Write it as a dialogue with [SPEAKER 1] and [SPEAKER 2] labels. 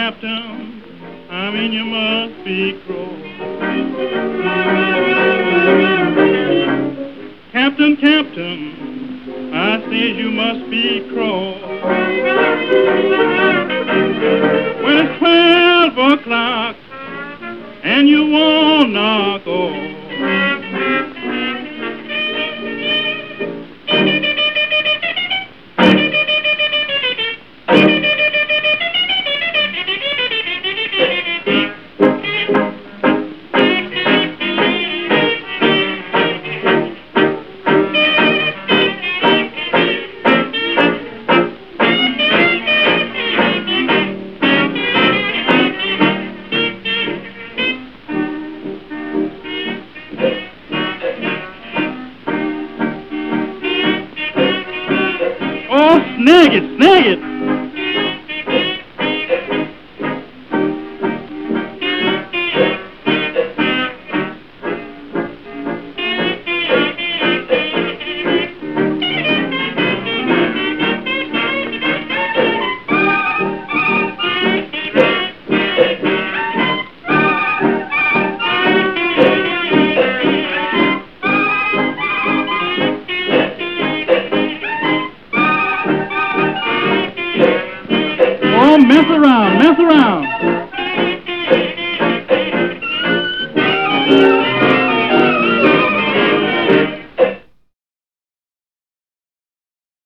[SPEAKER 1] Captain, I mean you must be cruel. Captain, Captain, I says you must be cruel. When it's 12 o'clock and you won't knock off. Oh, snag it, snag it! Oh, mess around, mess around.